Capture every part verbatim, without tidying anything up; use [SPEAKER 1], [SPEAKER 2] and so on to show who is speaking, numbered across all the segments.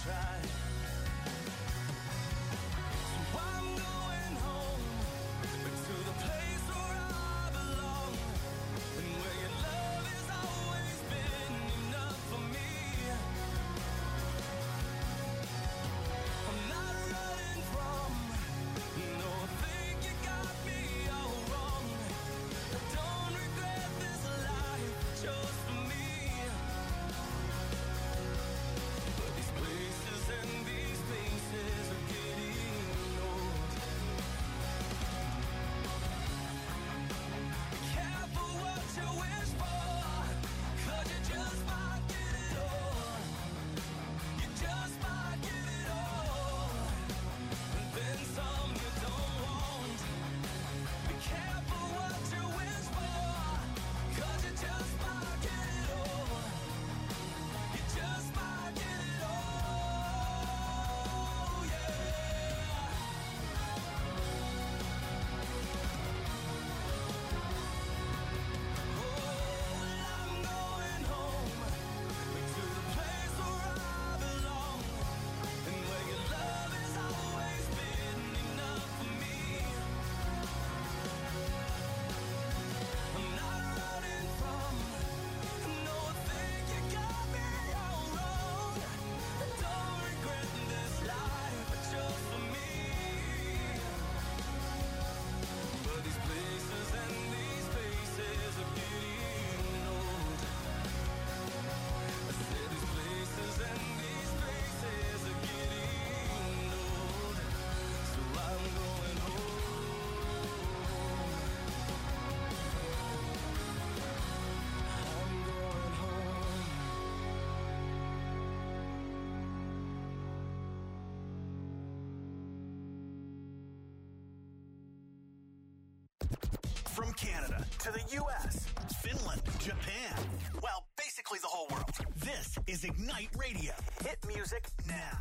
[SPEAKER 1] try. So I'm going home to the place where I belong, and where your love has always been enough for me. I'm not running from, no, I think you got me all wrong. I don't regret this life I chose for me. But these places and these places are getting old. Be careful what you wish for, 'cause you just might get it all. You just might get it all, and then some you don't want. Be careful what you wish for, 'cause you just might get it all. You just might get it all, yeah. Oh, well, I'm going home to the place where I belong, and where your love has always been enough for me. I'm not running from, no, I think you got me all wrong. I don't regret this life I chose for me. But these places and these places are getting old. I said these places and these places are getting old. So I'm going home. I'm going home.
[SPEAKER 2] From Canada to the U S, Finland, Japan, well, basically the whole world. This is Ignite Radio. Hit music now.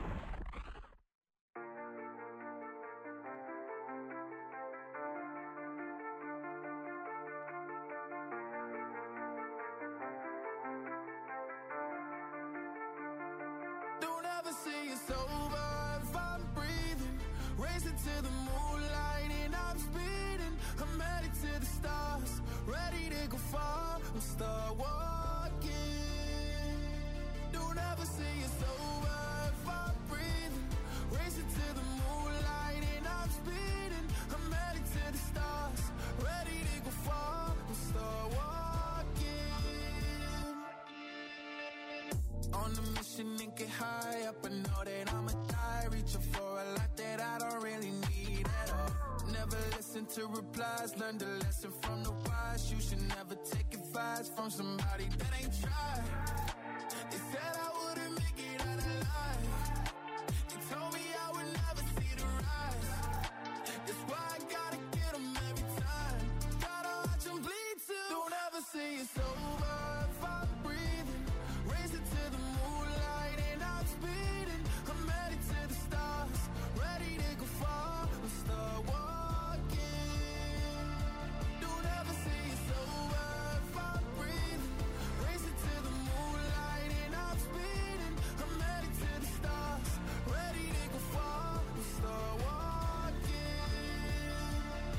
[SPEAKER 1] Don't ever see it's over if I'm breathing. Racing to the moonlight and I'm speeding. I'm headed to the stars, ready to go far. I'm start walking. Don't ever see it's over if I'm breathing. Racing to the moonlight and I'm speeding. I'm headed to the stars, ready to go far. I'm start walking. On a mission and get high up, I know that I'ma die. Reaching for a lot that I don't really need at all. Never listen to replies, learn the lesson from the wise. You should never take advice from somebody that ain't tried. They said I wouldn't make it out alive. They told me I would never see the rise. That's why I gotta get them every time. Gotta watch them bleed too. Don't ever say it's over if I'm breathing. Racing to the moonlight and I'm speeding. I'm headed to the stars, ready to go far. I'm start walking. Don't ever say it's over if I'm breathing. Racing to the moonlight and I'm speeding. I'm headed to the stars, ready to go far. I'm start walking.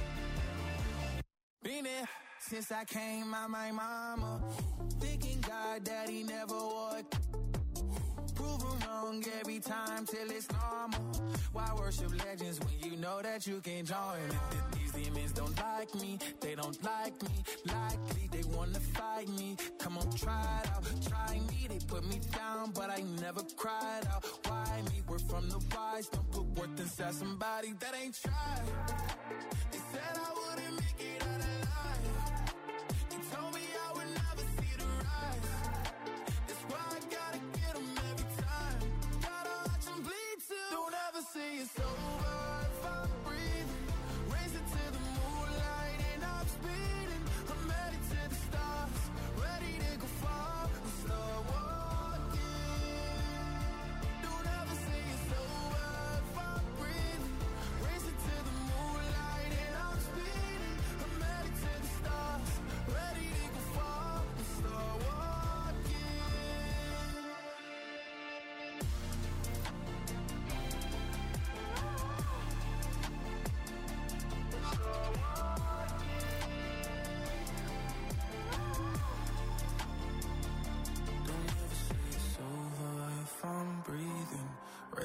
[SPEAKER 1] Been there since I came out my mama. Thinking God that he never would. Proven wrong every time till it's normal. Why worship legends when you know that you can't join it? These demons don't like me, they don't like me. Likely they wanna fight me. Come on, try it out, try me. They put me down, but I never cried out. Why me? We're from the wise, don't put worth inside somebody that ain't tried. They said I wouldn't make it out alive. They told me I would never see the rise. That's why I gotta get them every time. Gotta watch them bleed too. Don't ever say it's over if I'm breathing. Racing to the moonlight and I'm speeding. I'm headed to the stars, ready to go far. I'm start walking. Don't ever say it's over if I'm breathing. Racing to the moonlight and I'm speeding. I'm headed to the stars, ready to go far. I'm start walking.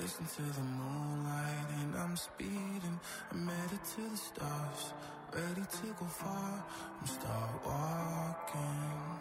[SPEAKER 1] listen to the moonlight and I'm speeding. I'm headed to the stars, ready to go far. I'm start walking.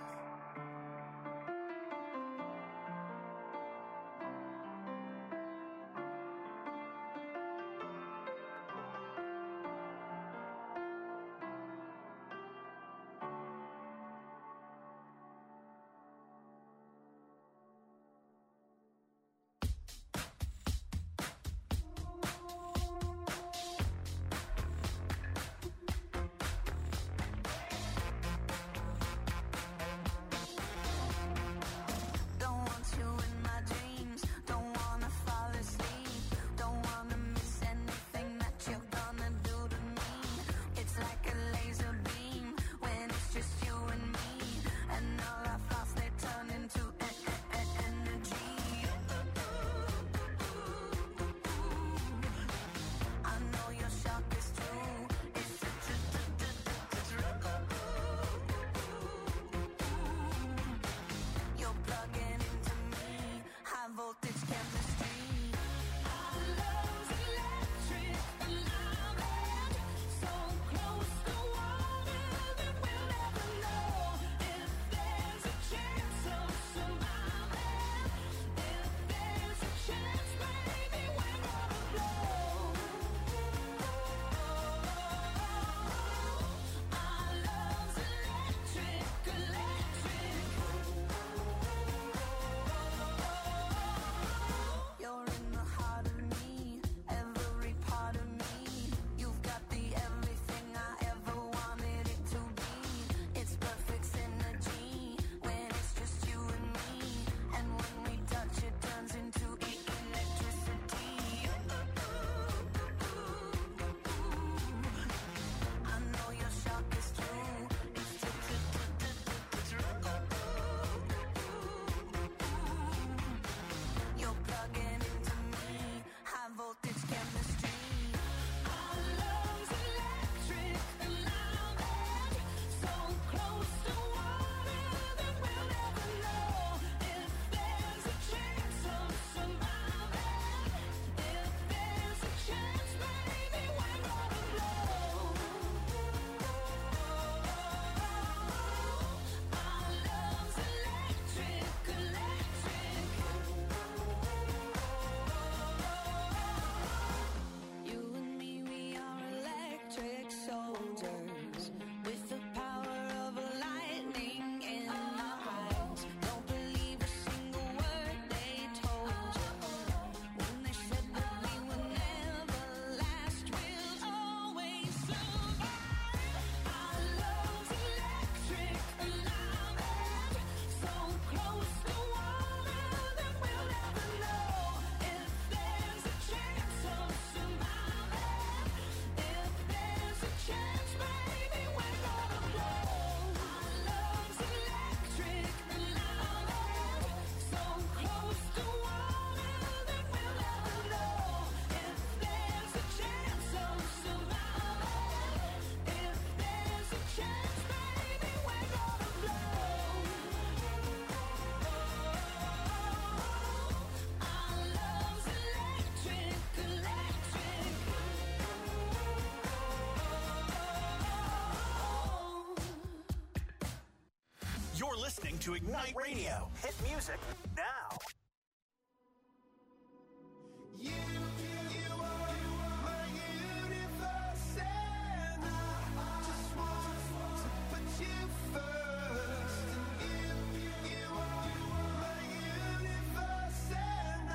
[SPEAKER 2] You're listening to Ignite Radio. Hit music now.
[SPEAKER 1] You, you are my universe, and I just want to put you first. And you, you are my universe, and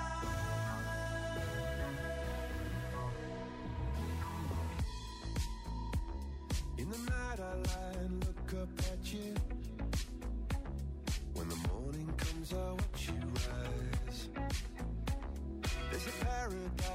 [SPEAKER 1] I. In the night I lie and look up at you. When the morning comes, I watch you rise. There's a paradise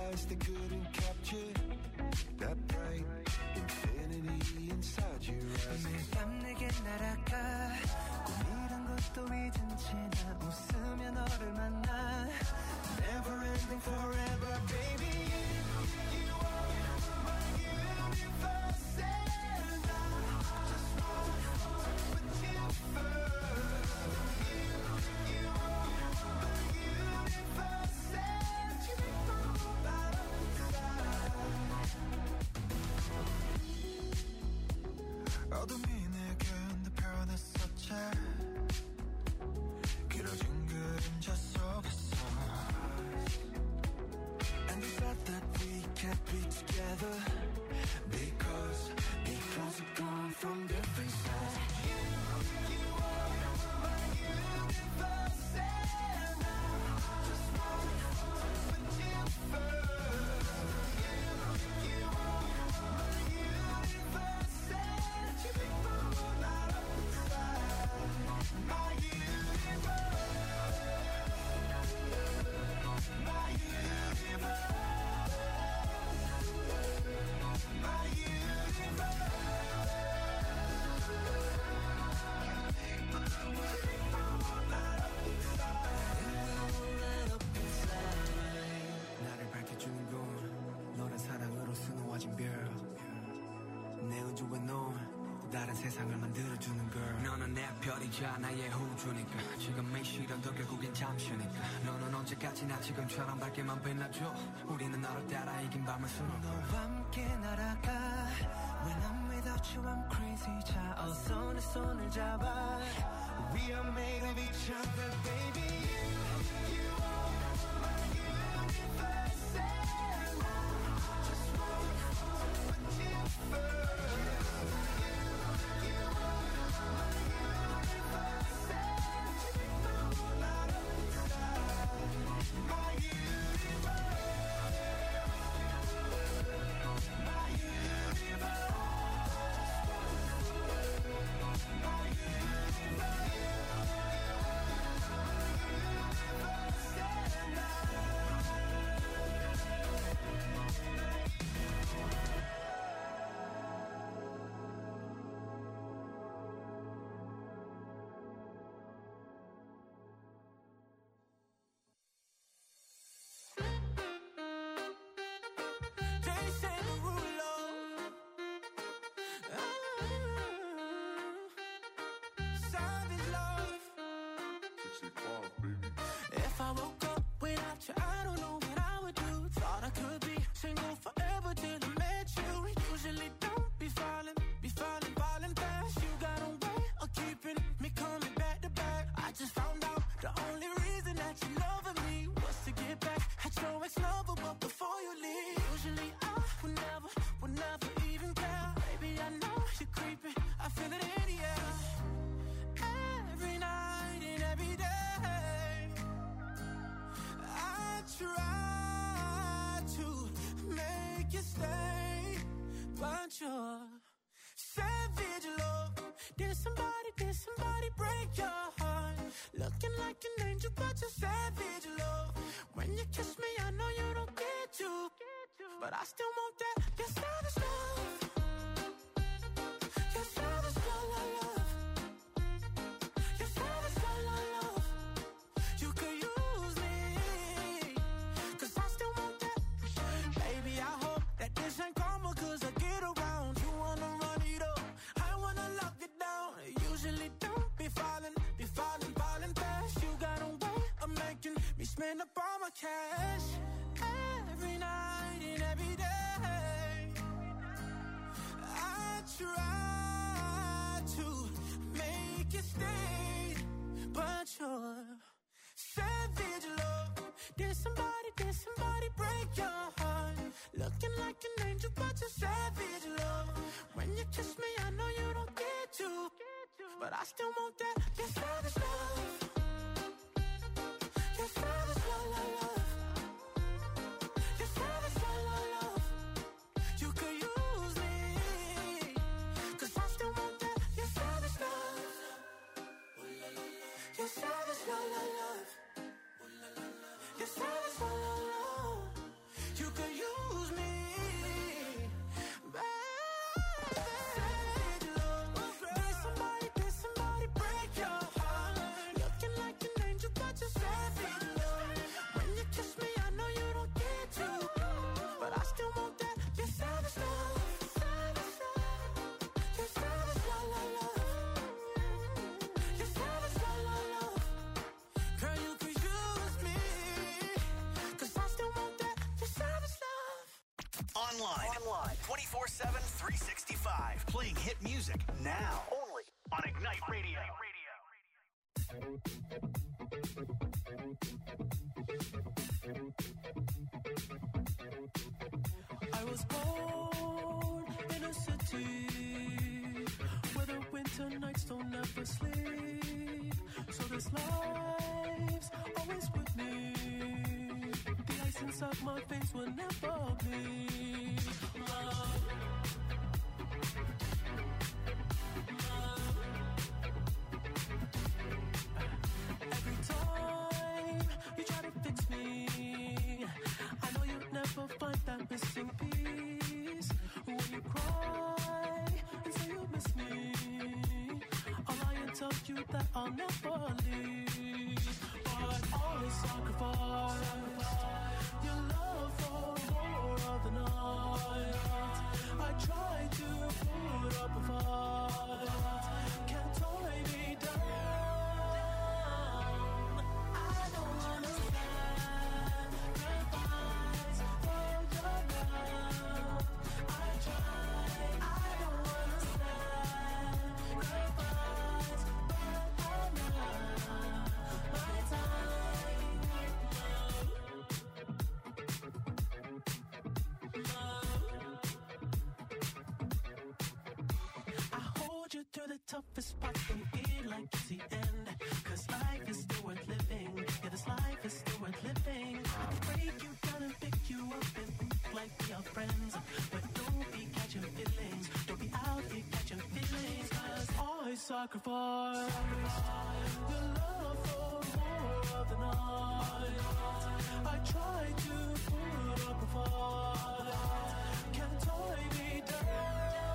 [SPEAKER 3] 세상을 만들어주는 girl. 너는 내 별이자 나의 호주니까 지금의 시련도 결국엔 잠시니까 너는 언제까지나 지금처럼 밝게만 빛나줘. 우리는 너를 따라 이긴 밤을 수놓고 너와 함께 날아가. When I'm without you I'm crazy. 자 어서 내 손을 잡아. We are made of each other baby. You, you are my universe and I just want to put you first.
[SPEAKER 1] If I woke up without you, I don't know what I would do. Thought I could be single forever till I met you. Usually don't be falling, be falling, falling fast. You got a way of keeping me coming back to back. I just found out the only reason that you loving me was to get back at your ex-lover, but before you leave, usually I would never, would never even care. Baby, I know you're creeping, I feel it in the air. Every night and every day try to make you stay, but you're savage love. Did somebody, did somebody break your heart? Looking like an angel, but you're savage love. When you kiss me, I know you don't get to, but I still want that. You're savage love. You're savage love, love, love. You're savage love, love, love. You could use me, cause I still want that. Baby, I hope that this ain't karma, cause I get around. You wanna run it up, I wanna lock it down. Usually don't be falling, be falling, falling fast. You got a way of making me spend up all my cash. Every night and every day I try to make you stay, but you're savage love. Did somebody, did somebody break your heart? Looking like an angel, but you're savage love. When you kiss me, I know you don't get to, but I still want that. You're savage love. You're savage love, love, love. You're savage love, love, love. You could use me, cause I still want that. You're savage love. You're savage love, love, love. You're savage love, love, love. You could use me, baby. Savage love. Did somebody, did somebody break your heart? Looking like an angel, but you're savage love. When you kiss me, I know you don't get to, but I still want that. You're savage love. You're savage love, love, love. You're savage love, love, love. Girl, you could use me, cause I still want that. You're savage love.
[SPEAKER 2] Online. Online. twenty-four seven, three sixty-five. Playing hit music now. Only on Ignite Radio.
[SPEAKER 1] I was born in a city where the winter nights don't ever sleep. So this life's always with me. The ice inside my veins will never bleed. Love. Every time you try to fix me, I know you'll never find that missing piece. When you cry and say you miss me, I'll lie and tell you that I'll never leave. But always sacrifice your love for more of the night. I try to put up a fight.
[SPEAKER 4] you through the toughest parts and feel like it's the end. Cause life is still worth living. Yeah, this life is still worth living. I can break you down and pick you up and think like we are friends. But don't be catching feelings. Don't be out here catching feelings. Cause I sacrifice your love for more of the night. I try to put up a fight. Can't tie me down.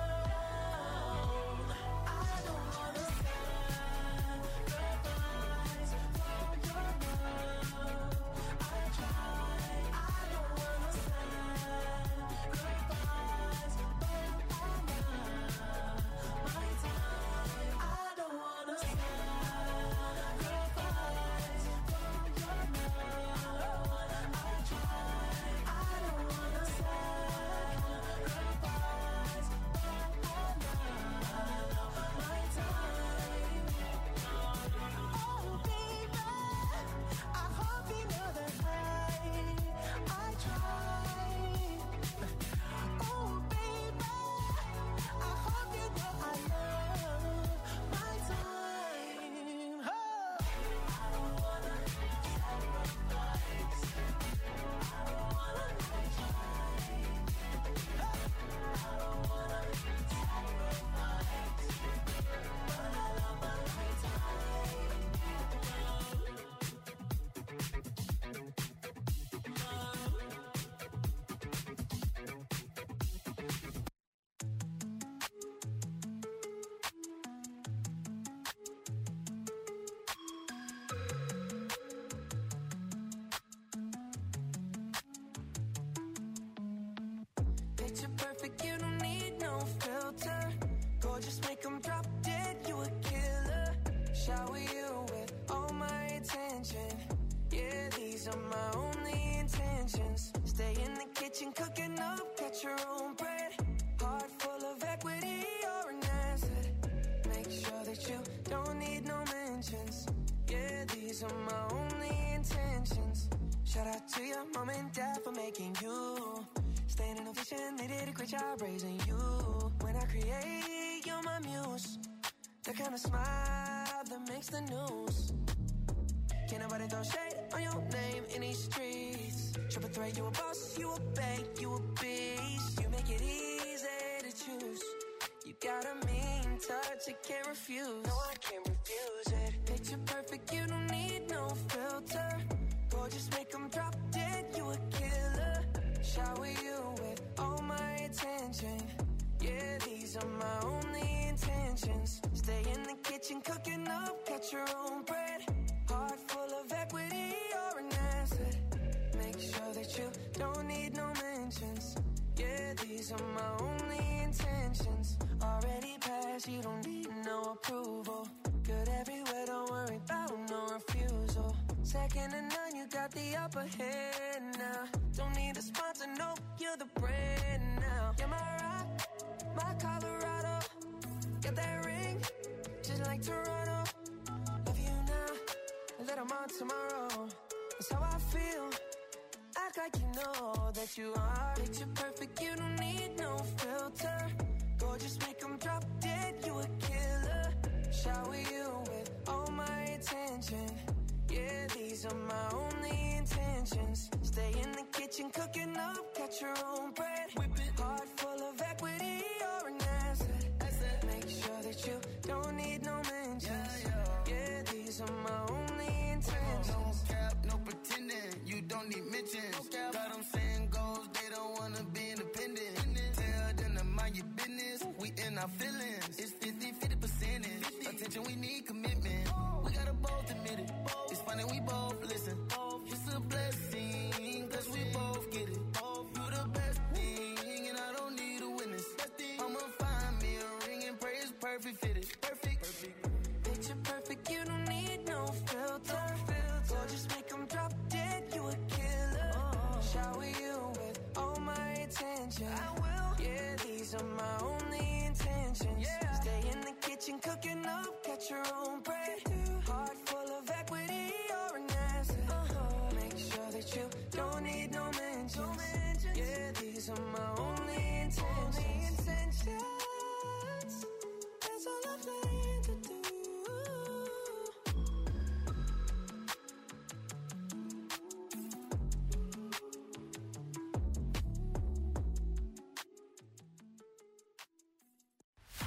[SPEAKER 5] Picture perfect, you don't need no filter. Gorgeous, make them drop dead, you a killer. Shower you with all my attention. Yeah, these are my only intentions. Stay in the kitchen, cooking up, get your own bread. Heart full of equity, you're an asset. Make sure that you don't need no mentions. Yeah, these are my only intentions. Shout out to your mom and dad for making you. Staying in a vision, they did a great job raising you. When I create, you're my muse. The kind of smile that makes the news. Can't nobody throw shade on your name in these streets. Triple threat, you a boss, you a bank, you a beast. You make it easy to choose. You got a mean touch, I can't refuse. No, I can't refuse it. Picture perfect, you don't need no filter. Gorgeous, make them drop dead, you a killer. Shower you with all my attention. Yeah, these are my only intentions. Stay in the kitchen, cooking up, cut your own bread. Heart full of equity, you're an asset. Make sure that you don't need no mentions. Yeah, these are my only intentions. Already passed, you don't need no approval. Good everywhere, don't worry about no refusal. Second to none, you got the upper hand now. Don't need a sponsor, no, you're the brand now. You're my rock, my Colorado. Got that ring, just like Toronto. Love you now, a little more tomorrow. That's how I feel. Act like you know that you are. Picture perfect, you don't need no filter. Gorgeous, make them drop dead, you a killer. Shower you with all my attention. Yeah, these are my only intentions. Stay in the kitchen, cooking up, cut your own bread. Whip it. Heart full of equity, you're an asset. asset. Make sure that you don't need no mentions. Yeah, yeah. Yeah, these are my only intentions.
[SPEAKER 6] No cap, no pretending, you don't need mentions. No got them saying goals, they don't wanna be independent. Tell them to mind your business, we in our feelings. It's fifty, fifty percentage. Attention, we need commitment. We gotta both admit it. It's funny, we both listen. It's a blessing, cause we both get it. You the best thing, and I don't need a witness. I'ma find me a ring and pray it's perfect fitted. Perfect. Perfect.
[SPEAKER 5] Picture perfect, you don't need no filter. Gorgeous, make them drop dead, you a killer. Shower you with all my attention. I will. Yeah, these are my only intentions. Yeah. Stay in the kitchen, cooking up, cut your own bread. Heart full of equity, you're an asset. Uh-huh. Make sure that you don't need no mentions. No mentions. Yeah, these are my only intentions. Only intentions. That's all I've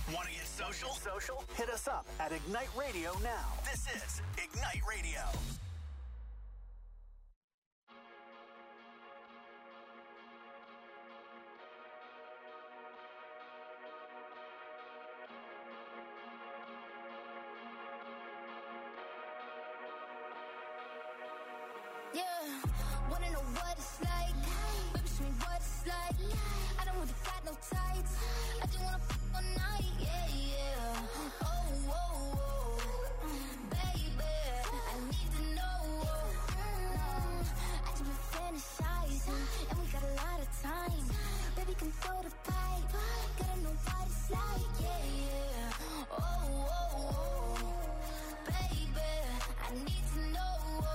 [SPEAKER 2] Want to get social? Social? Hit us up at Ignite Radio now. This is Ignite Radio.
[SPEAKER 7] Yeah, wanna know what it's like? Baby, show me what it's like. I don't really got no tights. I just wanna f*** all night, yeah, yeah. Oh, oh, oh, baby, I need to know. Mm, I just been fantasizing, and we got a lot of time. Baby, come throw the pipe. Gotta know what it's like, yeah, yeah. Oh, oh, oh, baby, I need to know.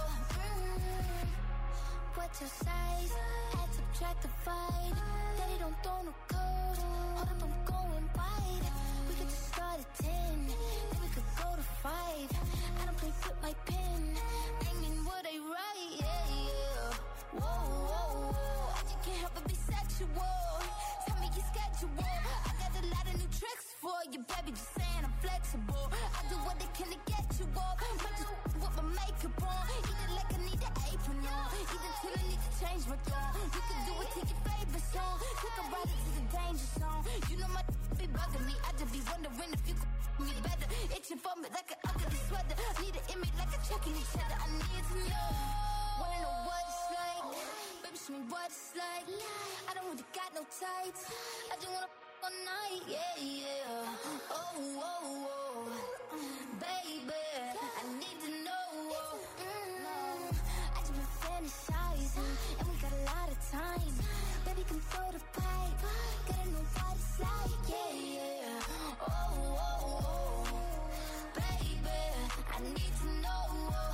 [SPEAKER 7] What's your size? Add, subtract, divide. Daddy don't throw no code. Hold up, I'm going wide. We could just start at ten, then we could go to five. I don't play with my pen. Aiming what I write, yeah, yeah. Whoa, whoa, whoa. I just can't help but be sexual. Tell me your schedule. I got a lot of new tricks for you, baby. Just saying I'm flexible. I do what I can to get you up. Might just with my makeup on. Eat it like I need an apron on. Eat it till I need to change my tone. You can do it to your favorite song. Take a ride into the danger zone. You know my be bugging me. I just be wondering if you could me better. Itching for me like an ugly sweater. Need an image like a checking each other. I need to know. Wanna know what it's like? Baby, show me what it's like. I don't really got no tights. I just wanna f*** all night, yeah, yeah. Oh, oh, oh, baby, I need to know. Mm, I just been fantasizing, and we got a lot of time. Baby, come throw the pipe. Gotta know what it's like, yeah, yeah. Oh, oh, oh, baby, I need to know.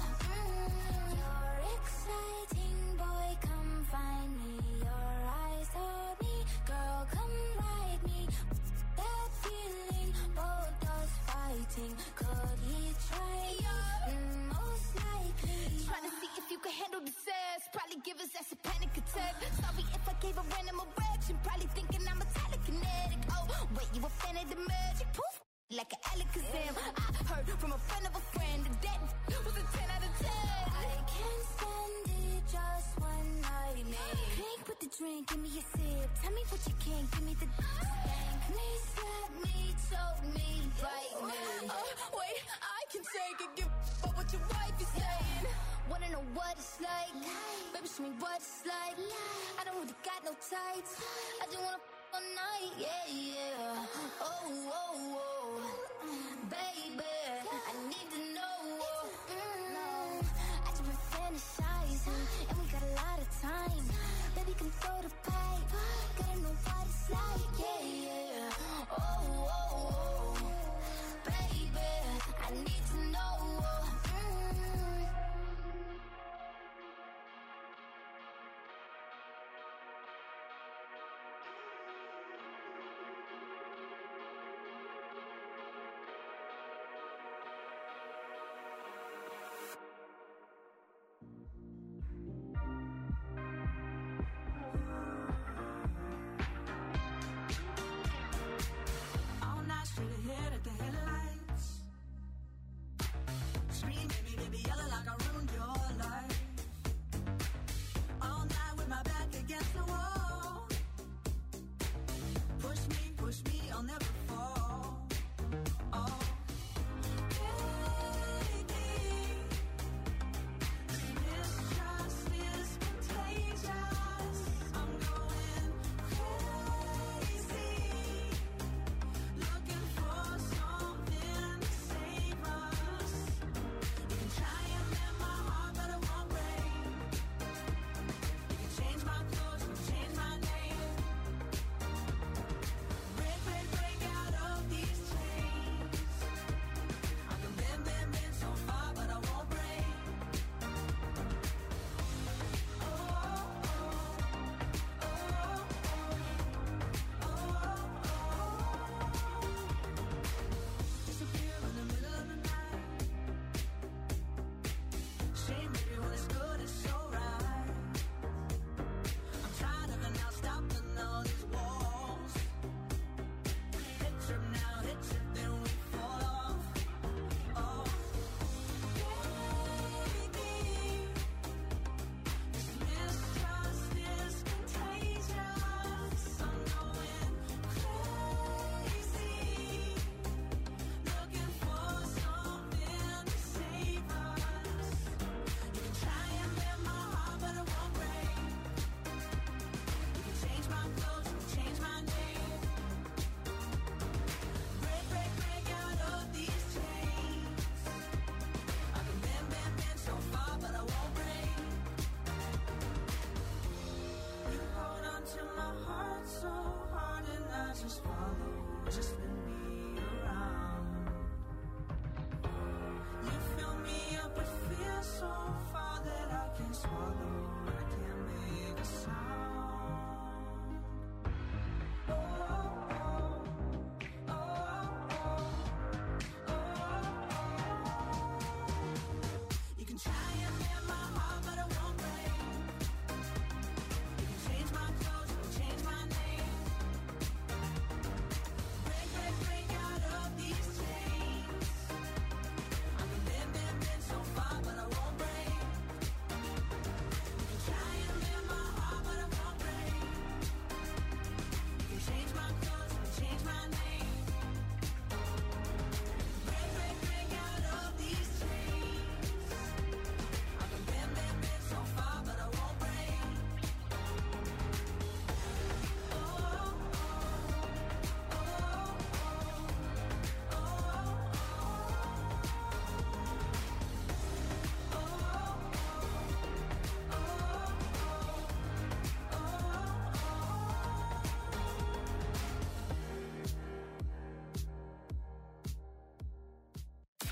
[SPEAKER 7] Mm, you're exciting, boy, come find me. Your eyes told me, girl, come ride me. That feeling, both us fighting. Could he try you? Mm, most likely. Trying to see if you can handle the sass. Probably give us that's a panic attack. Sorry if I gave a random erection. Probably thinking I'm a telekinetic. Oh, wait, you a fan of the magic? Poof, like an Alakazam. I heard from a friend of a friend that that was a ten out of ten. I can't stand it, just one night, man. Drink with the drink, give me a sip. Tell me what you can, give me the spank me, slap me, choke me, bite me. Oh, wait, I can take it, give up what your wife is saying. Wanna know what it's like? Baby, show me what it's like. I don't really got no tights. I just wanna f*** all night, yeah, yeah. Oh, oh, oh, baby, I need to know. Mm, I just been fantasizing, and we got a lot of time. Baby, come throw the pipe. Gotta know what it's like, yeah, yeah. Oh, oh, oh, baby, I need to know. Mm.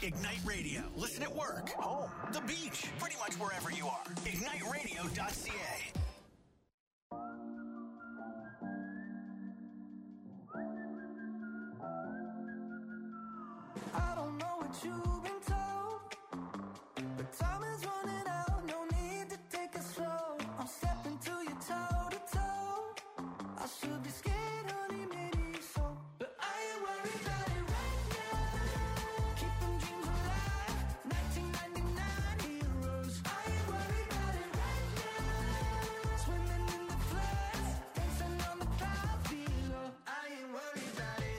[SPEAKER 2] Ignite Radio. Listen at work, home, the beach, pretty much wherever you are. ignite radio dot c a.
[SPEAKER 5] I don't know what you've been told, but time is running out, no need to take it slow. I'm stepping to you toe to toe. I should be scared, honey, maybe so, but I ain't worried about it right now. Keeping dreams alive, nineteen ninety-nine heroes. I ain't worried about it right now. Swimming in the floods, dancing on the clouds below. I ain't worried about it.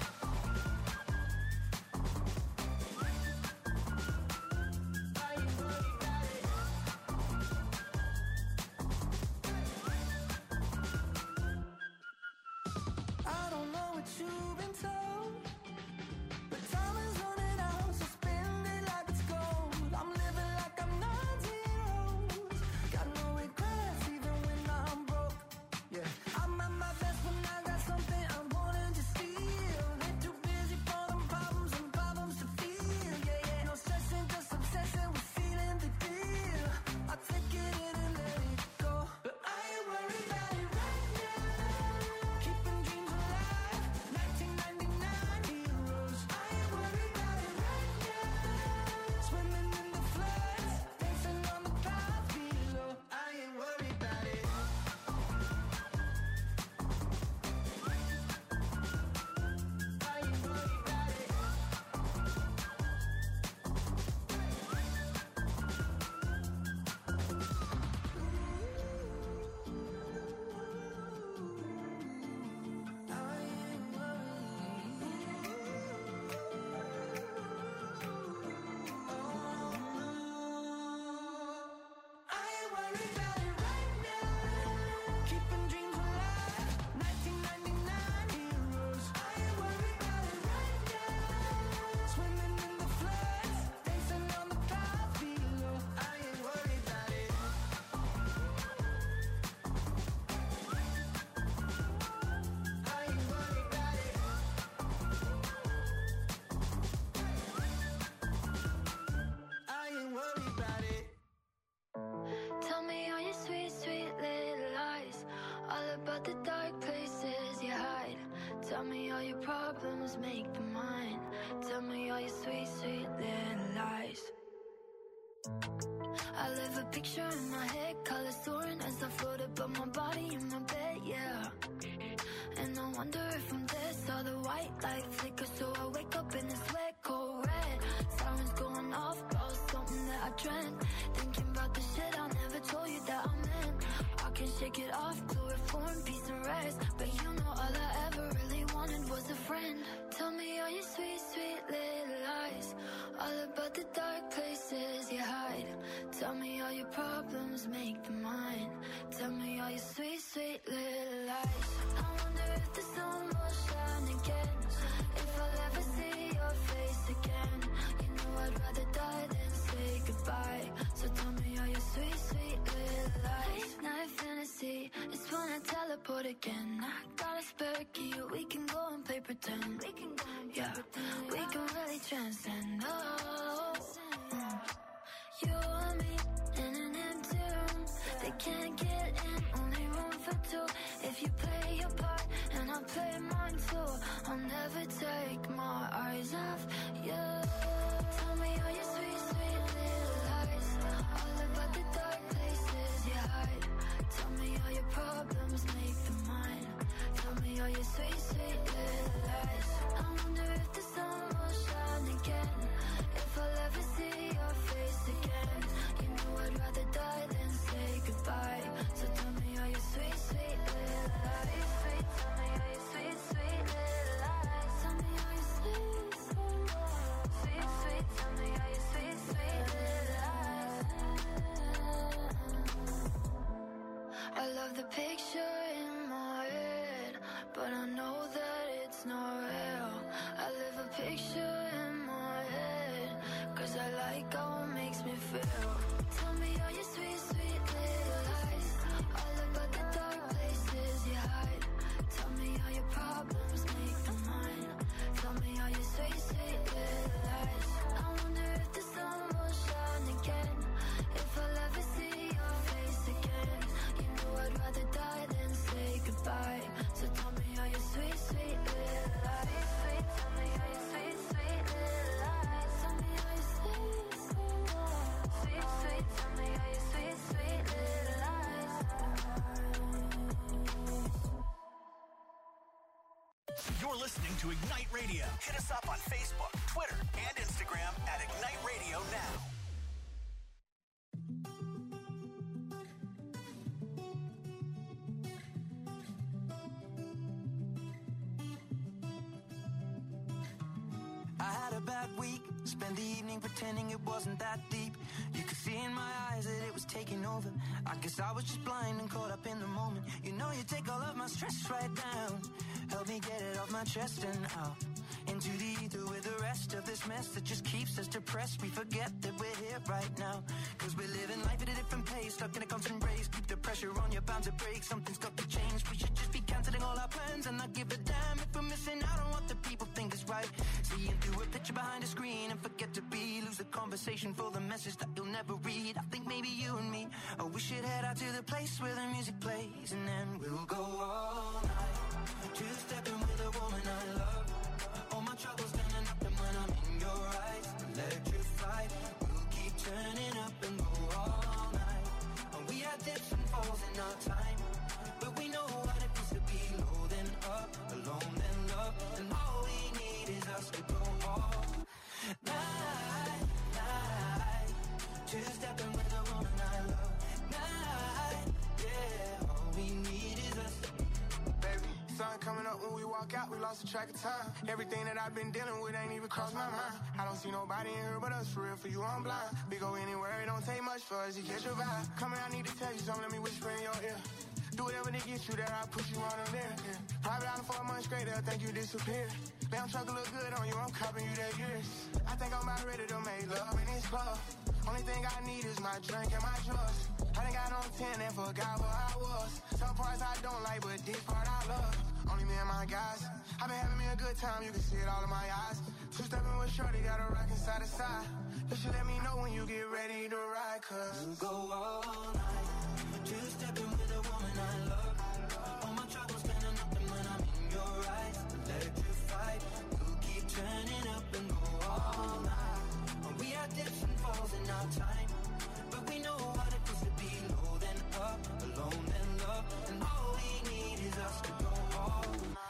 [SPEAKER 5] I don't know what you've been told, but time is running out, so spend it like it's gold. I'm living like I'm not zeros. Got no regrets even when I'm broke. Yeah, I'm at my best when I got something I wanna just steal. Been too busy for them problems and problems to feel. Yeah, yeah, no stressing, just obsessing with feeling the deal. I take it in and let it go, but I ain't worried about it right now. Keeping dreams alive, nineteen ninety-nine heroes. I ain't worried about it right now. Swimming in the floods, dancing on the clouds below. I ain't worried about it. I ain't worried about it. I ain't worried about it right now. Keeping dreams alive, nineteen ninety-nine heroes. I ain't worried about it right now. Swimming in the floods, dancing on the clouds below. I ain't worried about it. I ain't worried about it. I ain't worried about it.
[SPEAKER 7] Tell me all your sweet, sweet little lies, all about the dark places you hide. Tell me all your problems make them mine. Tell me all your sweet, sweet little lies. I live a picture in my head, colors soaring as I float above my body in my bed, yeah. And I wonder if I'm dead, saw the white light flicker, so I wake up in this wet, cold red. Sirens going off, about something that I dreamt. Thinking about the shit I never told you that I meant. I can shake it off, chloroform, peace and rest. But you know all I ever really wanted was a friend. Tell me all your sweet, sweet little lies, all about the dark places you hide. Tell me all your problems make them mine. Tell me all your sweet, sweet little lies. I wonder if the sun will shine again, if I'll ever see your face again. You know I'd rather die than say goodbye. So tell me all your sweet, sweet little lies. Night fantasy, it's when I teleport again. I got a spare key, we can go and play pretend. We can go and yeah, pretend. We can really transcend. Oh, mm. You and me in an empty room. They can't get in, only room for two. If you play your part and I play mine too, I'll never take my eyes off you. Tell me all your sweet, sweet little lies, all about the dark places you hide. Tell me all your problems make them mine. Tell me all your sweet, sweet little lies. I wonder if the sun will shine again, if I'll ever see your face again. You know I'd rather die than say goodbye. So tell me all your sweet, sweet little lies. Sweet, tell me all your sweet, sweet little lies. Tell me all your sweet, sweet, sweet, sweet. Tell me all your sweet, sweet little lies. I love the picture in my head, but I know that it's not real. I live a picture in my head, cause I like how it makes me feel. Tell me all your sweet, sweet little lies, all about the dark places you hide. Tell me all your problems make them mine. Tell me all your sweet, sweet little lies. I
[SPEAKER 2] listening to Ignite Radio. Hit us up on Facebook, Twitter, and Instagram at Ignite Radio Now.
[SPEAKER 5] I had a bad week, spent the evening pretending it wasn't that deep. You could see in my eyes that it was taking over. I guess I was just blind and caught up in the moment. You know you take all of my stress right down. Help me get it off my chest and out into the ether with the rest of this mess that just keeps us depressed. We forget that we're here right now, cause we're living life at a different pace, stuck in a constant race. Keep the pressure on, you're bound to break. Something's got to change. We should just be cancelling all our plans and not give a damn if we're missing out on what the people think is right. Seeing through a picture behind a screen and forget to be, lose the conversation for the message that you'll never read. I think maybe you and me, oh, we should head out to the place where the music plays, and then we'll go all night, two-stepping with a woman I love. All my troubles standing up, and when I'm in your eyes, electrified. We'll keep turning up and go all night. And we had dips and falls in our time, but we know what it feels to be low then up, alone then love. And all we need is us to go all night, night. Two-stepping with a woman I love. Night, yeah. All we need is us.
[SPEAKER 8] Baby, sun coming up when we walk out, we lost the track of time. Everything that I've been dealing with ain't even crossed my mind. I don't see nobody in here but us, for real, for you I'm blind. We go anywhere, it don't take much for us to catch your vibe. Come here, I need to tell you something, let me whisper in your ear. Do whatever to get you there, I'll put you on a there. Yeah. Private island for a month straight, they'll think you disappeared. Damn truck look good on you, I'm copping you that years. I think I'm about ready to make love in this club. Only thing I need is my drink and my drugs. I done got on ten and forgot where I was. Some parts I don't like, but this part I love. Only me and my guys. I've been having me a good time, you can see it all in my eyes. Two-stepping with shorty, got a rockin' side to side. You should let me know when you get ready to ride, cause
[SPEAKER 5] we'll go all night, two-stepping with a woman I love. All my troubles standing up, and when I'm in your eyes, electrified. We'll keep turning up and go all night. We had dips and falls in our time, but we know what it feels to be low then up, alone then love. And all we need is us to go all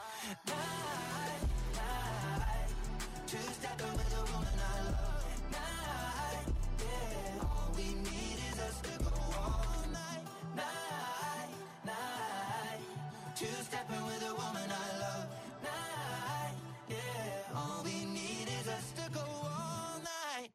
[SPEAKER 5] night, night. Two-stepping with a woman I love. Night, yeah. All we need is us to go all night, night, night. Two-stepping with a woman I love. Night, yeah. All we need is us to go all night.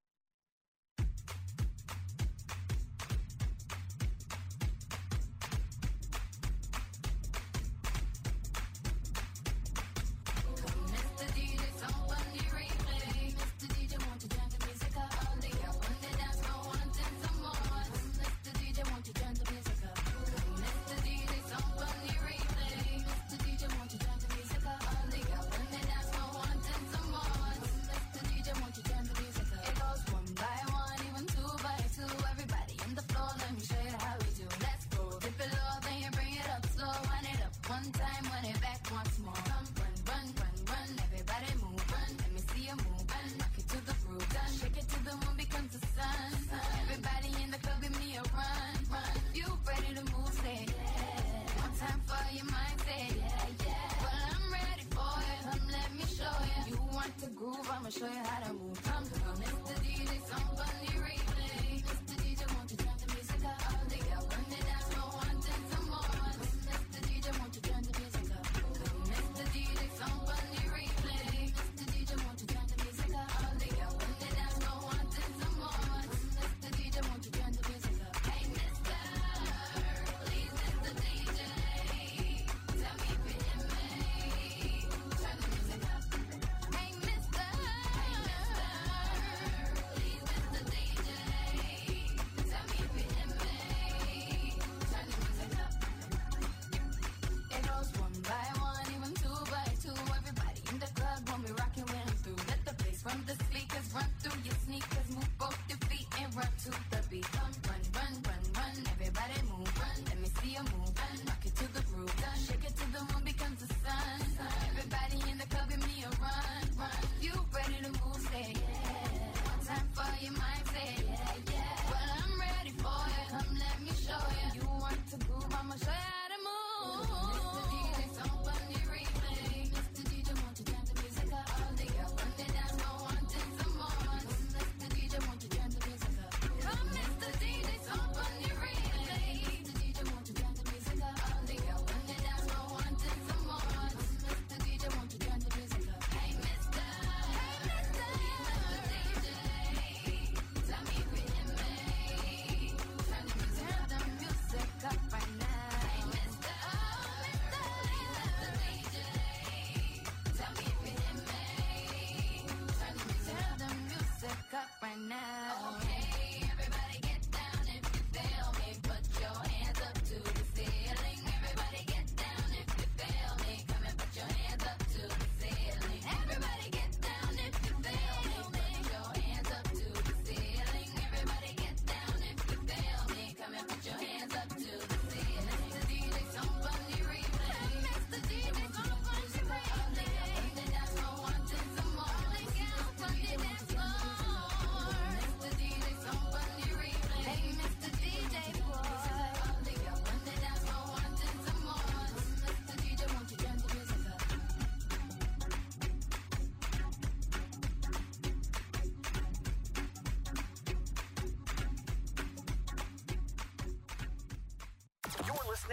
[SPEAKER 5] I'ma show you how to move. Come, come, Mister D J, song on the replay. Mister D J, won't you turn the music up? All day, girl, run it down, no one, ten, some more. Mister D J, won't you turn the music up? Come, Mister D J, song on the replay. Mister D J, won't you turn the music up? All day, girl, run it down, no one, ten, some more. Mister D J, won't you turn the music up? Hey, Mister, please, Mister D J, tell me if you hear me. Turn the music up. Hey, Mister, hey, Mister.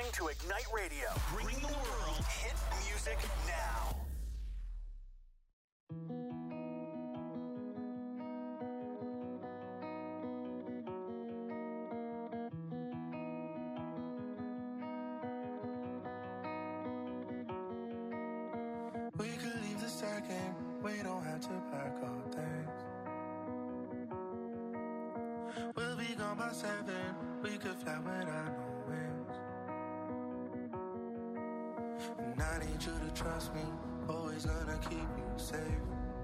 [SPEAKER 2] listening to Ignite Radio. Bringing the world hit music now.
[SPEAKER 8] We could leave the second, we don't have to pack all things. We'll be gone by seven, we could fly without no wings. And I need you to trust me, always gonna keep you safe.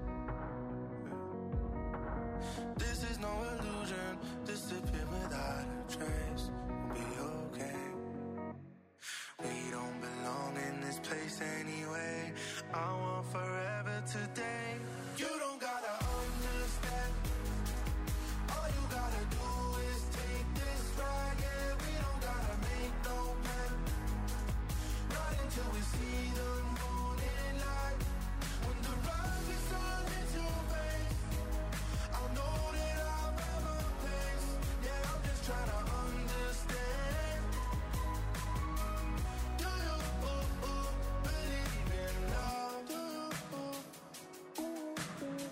[SPEAKER 8] This is no illusion, disappear without a trace. We'll be okay. We don't belong in this place anyway. I want forever today. You don't gotta understand. All you gotta do is take this ride. Yeah, we don't gotta make no plan. Right until we see the morning light. When the rise is on into your face, I'll know that I'll have a place. Yeah, I'm just trying to understand. Do you ooh, ooh, believe in love? Do you ooh, ooh,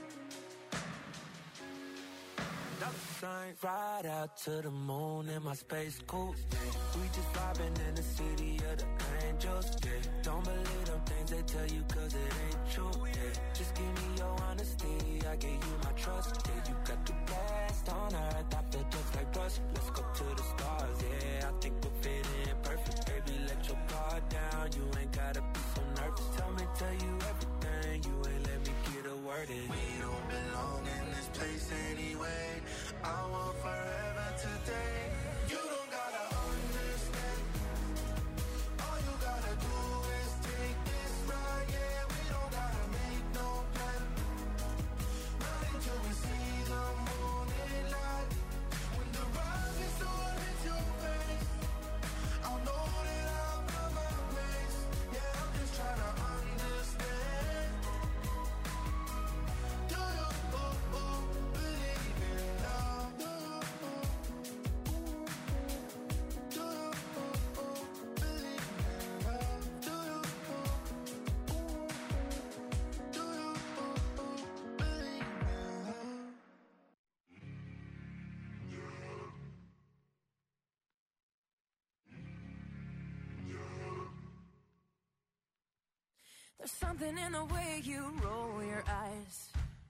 [SPEAKER 8] ooh. Sign, ride out to the moon in my space coupe. Yeah. We just vibing in the city of the angels. Yeah. Don't believe them things they tell you cause it ain't true. Yeah. Just give me your honesty, I give you my trust. Yeah, you got the best on earth, I feel just like rust. Let's go to the stars, yeah, I think we'll fit in perfect. Baby, let your guard down, you ain't gotta be so nervous. Tell me, tell you everything, you ain't let me get a word in. We don't belong in this place anyway. I want forever today. You don't gotta understand. All you gotta do is take this ride. Yeah, we don't gotta make no plan. Right until we see the morning light. When the rise is on into your face, I'll know that I'll find my place. Yeah, I'm just trying to understand. Do you ooh, ooh, believe in love? Do you ooh, ooh, do you ooh, ooh, believe in love? Do you ooh, ooh, do you ooh, ooh, believe in love?
[SPEAKER 5] There's something in the way you roll your eyes.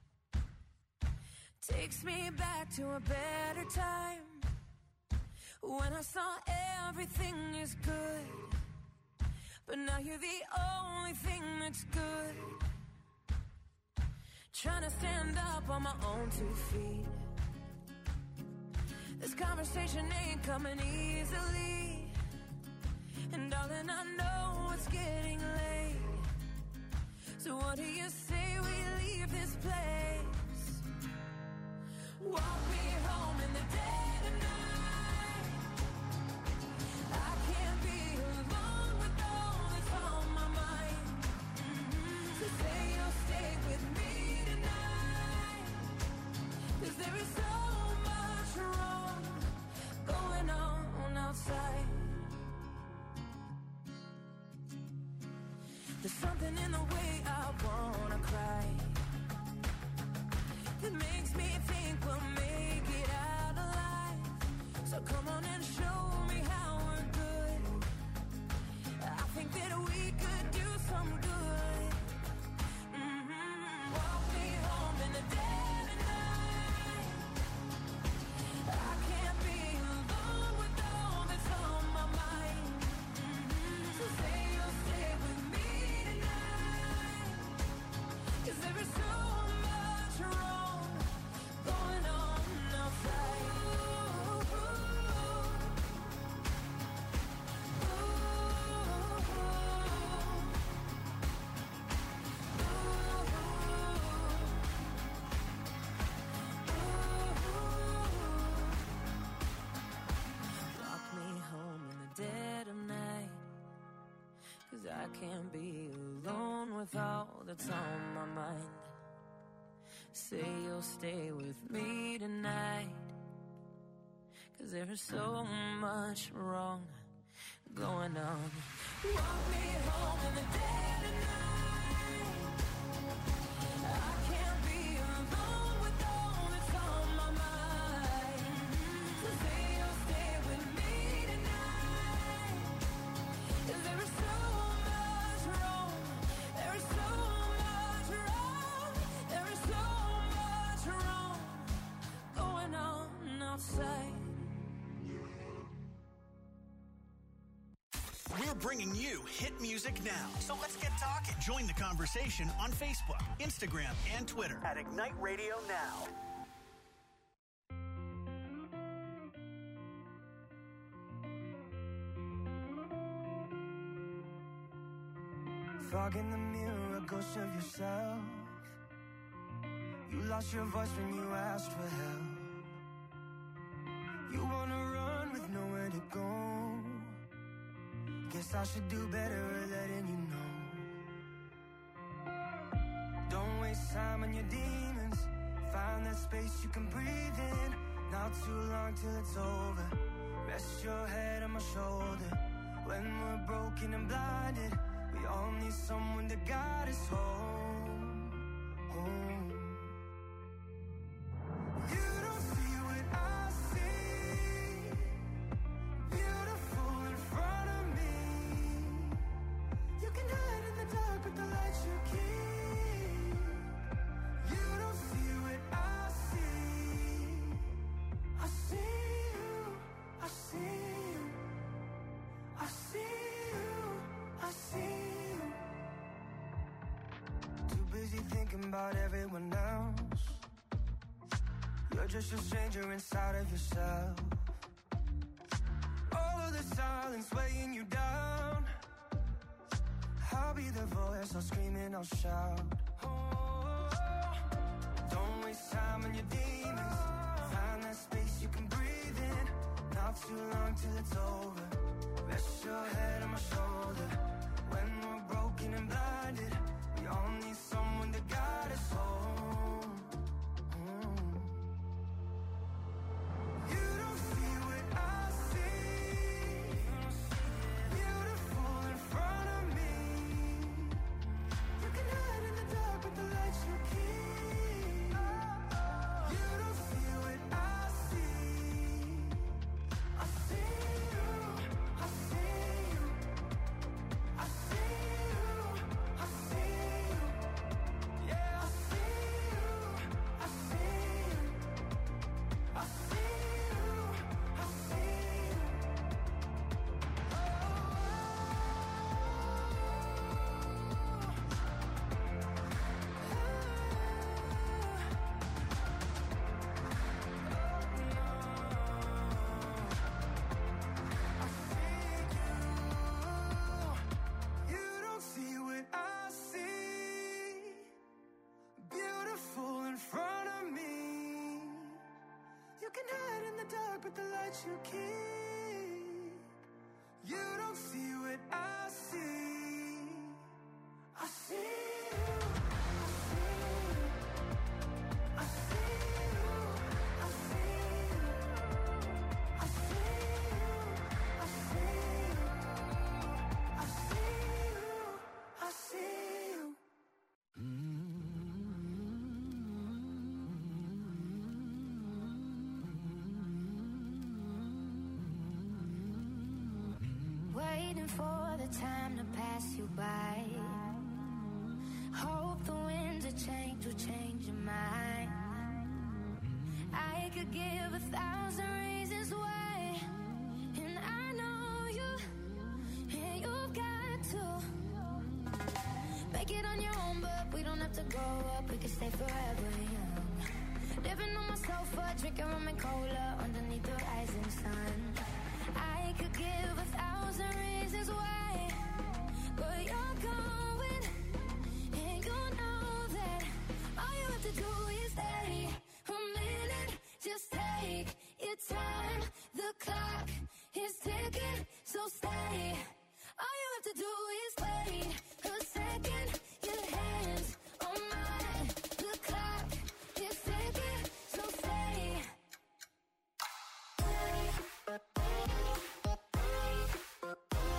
[SPEAKER 5] Takes me back to a better time, when I saw everything is good. But now you're the only thing that's good. Trying to stand up on my own two feet. This conversation ain't coming easily. And darling, I know it's getting late. So what do you say we leave this place? Walk me home in the dead of night. I can't be alone with all that's on my mind. Mm-hmm. So say you'll stay with me tonight. Cause there is so much wrong going on outside. There's something in the way I wanna cry that makes me think we'll make it out alive. So come on and show me how we're good. I think that we could do some good. Mm-hmm. Walk me home in the dead of night. I can't be alone with all that's on my mind. Mm-hmm. So say you'll stay with me tonight. Cause there is so much wrong going on outside. Ooh, ooh, Lock me home in the dead of night. Cause I can't be alone with all that's on my mind. Say you'll stay with me tonight. Cause there is so much wrong going on. Walk me home in the dead of night. I can't be alone with all that's on my mind. So say you'll stay with me tonight. 'Cause there is so much wrong. There is so much wrong. There is so much wrong going on outside.
[SPEAKER 2] We're bringing you hit music now. So let's get talking. Join the conversation on Facebook, Instagram, and Twitter at Ignite Radio Now.
[SPEAKER 9] Fog in the mirror, a ghost of yourself. You lost your voice when you asked for help. You wanna run with nowhere to go. Guess I should do better at letting you know. Don't waste time on your demons. Find that space you can breathe in. Not too long till it's over. Rest your head on my shoulder. When we're broken and blinded, we all need someone to guide us home, home. You don't see what I see. Beautiful in front of me. You can hide in the dark, but the light you keep. You don't see what I see. I see you, I see you, I see you, I see you. Too busy thinking about everyone else. You're just a stranger inside of yourself. All of the silence weighing you down. I'll be the voice, I'll scream and I'll shout. Oh, don't waste time on your demons. Find that space you can breathe in. Not too long till it's over. Rest your head on my shoulder. When we're broken and blinded, we all need someone to guide us home. Mm. You don't see what I see. Beautiful in front of me. You can hide in the dark, but the light you keep. You don't see what I see. I see you, I see you, I see you, I see you. Yeah, I see you, I see you, I see you, I see you. You don't see what I see. Beautiful in front of me. You can hide in the dark, but the light you keep. You don't see what I see. I see you, I see you, I see you, I see you, I see you, I see you, I see you, I see you.
[SPEAKER 7] Waiting for the time to pass you by. Hope the winds of change will change your mind. I could give a thousand reasons why, and I know you, and you've got to make it on your own, but we don't have to grow up, we can stay forever young. Living on my sofa, drinking rum and cola underneath the rising sun. I could give a thousand reasons why, but you're going, and you know that all you have to do is stay a minute. Just take your time, the clock is ticking, so stay. All you have to do is wait a second. Your hands on mine, the clock is ticking, so stay. Stay.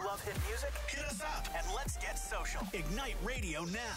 [SPEAKER 2] love hit music? Hit us up and let's get social. Ignite Radio now.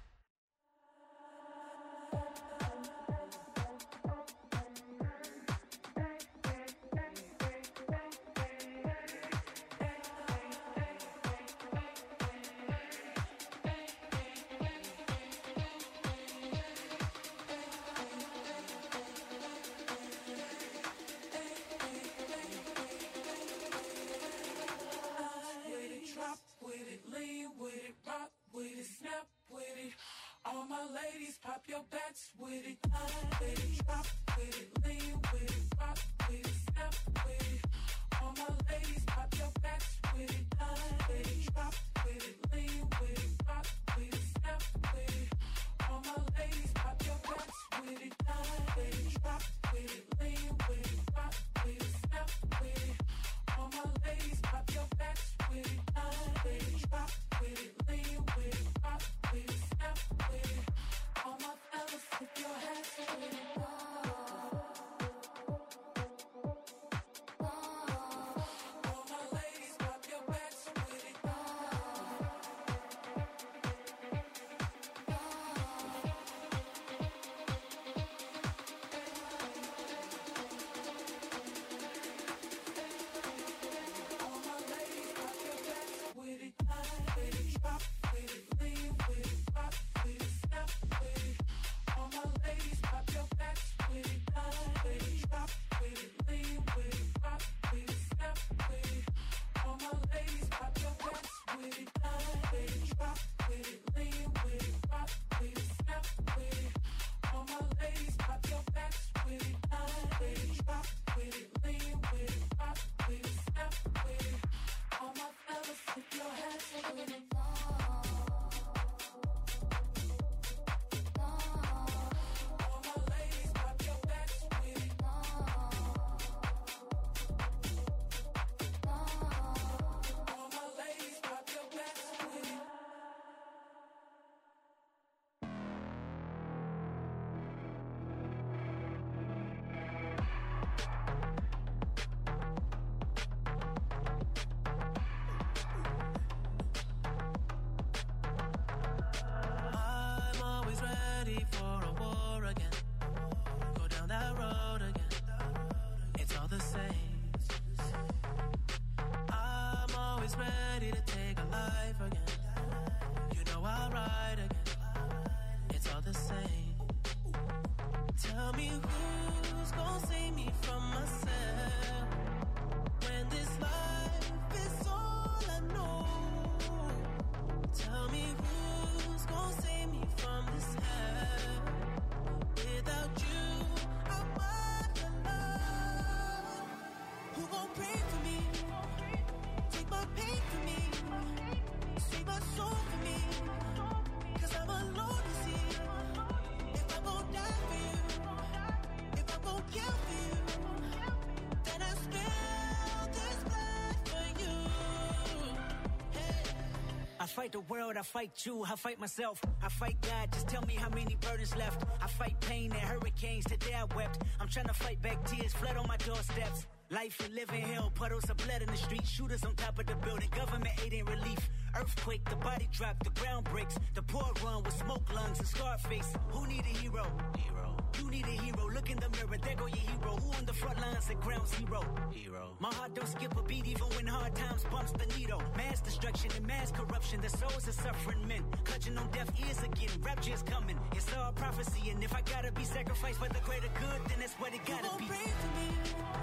[SPEAKER 10] I fight the world, I fight you, I fight myself, I fight God, just tell me how many burdens left. I fight pain and hurricanes, today I wept. I'm trying to fight back tears, flood on my doorsteps. Life and living hell, puddles of blood in the street, shooters on top of the building, government aid ain't relief. Earthquake, the body drop, the ground breaks, the poor run with smoke lungs and scar face. Who need a hero? Hero. You need a hero, look in the mirror, there go your hero. Who on the front lines at ground zero? Hero. My heart don't skip a beat even when hard times bumps the needle. Mass destruction and mass corruption, the souls of suffering men. Clutching on deaf ears again, rapture's coming. It's all prophecy, and if I gotta be sacrificed for the greater good, then that's what it gotta be.
[SPEAKER 9] Pray for me,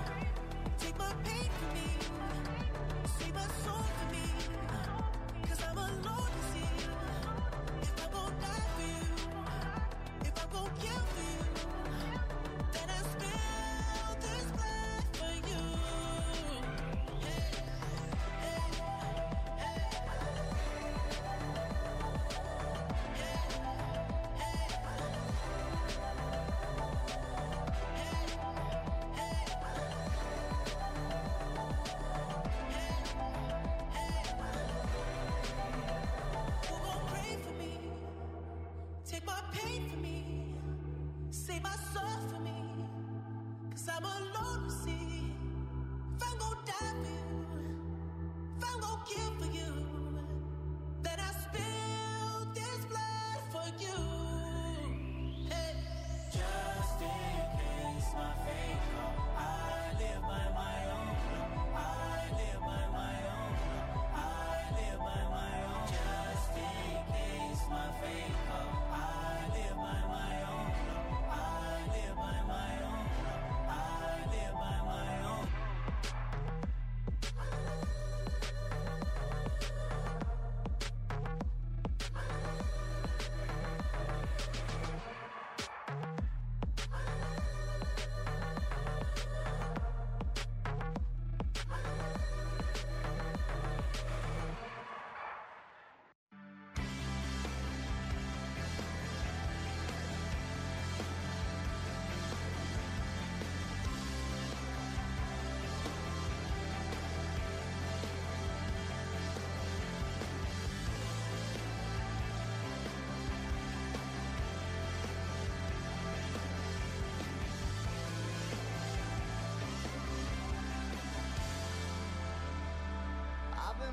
[SPEAKER 9] take my pain for me, save my soul for me, cause I'm alone to see. If I'm gonna die for you, if I'm gonna kill for you, then I spill this blood for you. Hey, hey, hey. Take my pain for me, save my soul for me, cause I'm alone to see. If I'm gonna die for you, if I'm gonna kill for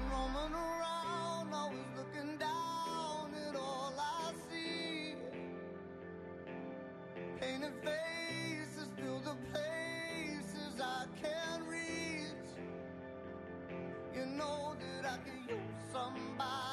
[SPEAKER 11] roaming around, always looking down at all I see. Painted faces fill the places I can't reach. You know that I could use somebody